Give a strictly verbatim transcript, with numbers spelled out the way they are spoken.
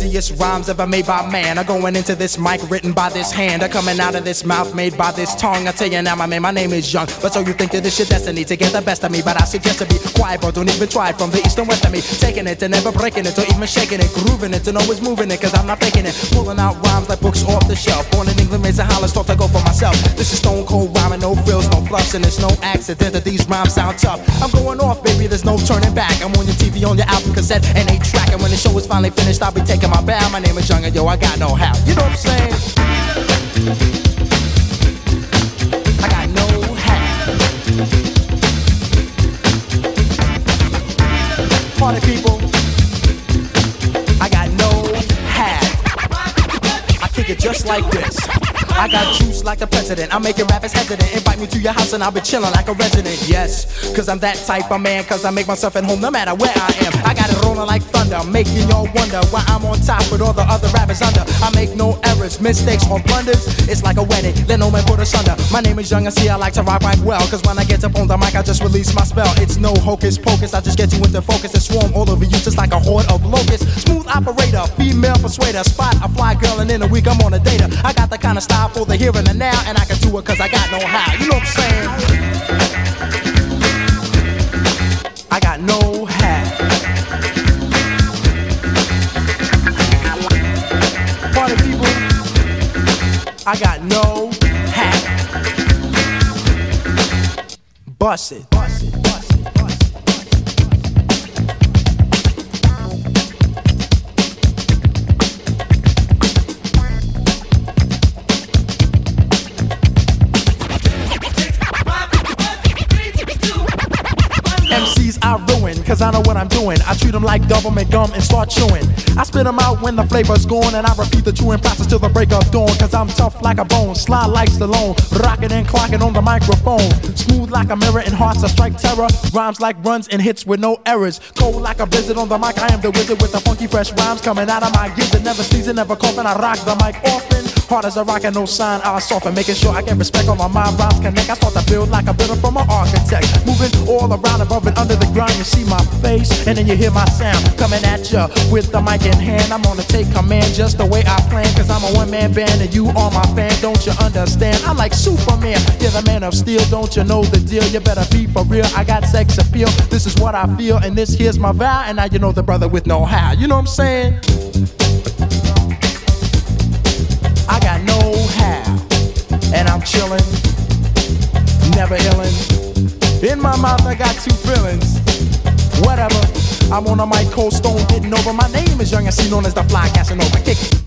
craziest rhymes ever made by man are going into this mic written by this hand, are coming out of this mouth made by this tongue. I tell you now, my man, my name is Young, but so you think that this your destiny to get the best of me, but I suggest to be quiet, but don't even try it. From the east and west of me, taking it and never breaking it, or even shaking it, grooving it and always moving it, cause I'm not faking it, pulling out rhymes like books off the shelf. Born in England, raised in Holland, thought I go for myself. This is stone cold rhyming, no frills, no fluffs, and it's no accident that these rhymes sound tough. I'm going off, baby, there's no turning back. I'm on your T V, on your album cassette, and eight track, and when the show is finally finished, I'll be taking my bow. My name is Young, and yo, I got no how. You know what I'm saying? I got no how. Party people, I got no how. I kick it just like this. I got juice like the president. I'm making rappers hesitant. Invite me to your house and I'll be chillin' like a resident. Yes, cause I'm that type of man. Cause I make myself at home no matter where I am. I got it rolling like thunder, making y'all wonder why I'm on top with all the other rappers under. I make no errors, mistakes or blunders. It's like a wedding, let no man put us under. My name is Young and see I like to rock right well. Cause when I get up on the mic I just release my spell. It's no hocus pocus, I just get you into focus and swarm all over you just like a horde of locusts. Smooth operator, female persuader. Spot a fly girl and in a week I'm on a data. I got the kind of style for the here and the now, and I can do it cause I got no how. You know what I'm saying? I got no how. Party people, I got no how. Bust it. Bust it. Bust it. Bust it. M Cs I ruin, cause I know what I'm doing. I treat them like government gum and start chewing. I spit them out when the flavor's gone, and I repeat the chewing process till the break of dawn. Cause I'm tough like a bone, sly like Stallone, rockin' and clockin' on the microphone. Smooth like a mirror and hearts that strike terror. Rhymes like runs and hits with no errors. Cold like a blizzard on the mic, I am the wizard with the funky fresh rhymes coming out of my gizzard. Never sneezing, never coughing, I rock the mic often. Hard as a rock and no sign, I'll soften. Making sure I get respect on my mind, rhymes connect. I start to build like a builder from an architect. Moving all around, above and under the ground. You see my face, and then you hear my sound coming at ya with the mic in hand. I'm gonna take command just the way I plan, cause I'm a one-man band and you are my fan. Don't you understand? I'm like Superman, you're the man of steel. Don't you know the deal? You better be for real. I got sex appeal, this is what I feel, and this here's my vow. And now you know the brother with no how. You know what I'm saying? I got no how, and I'm chillin', never illin'. In my mouth I got two feelings. Whatever, I'm on a mic, cold stone, getting over. My name is Young and C, known as the Fly Casanova. Kick it.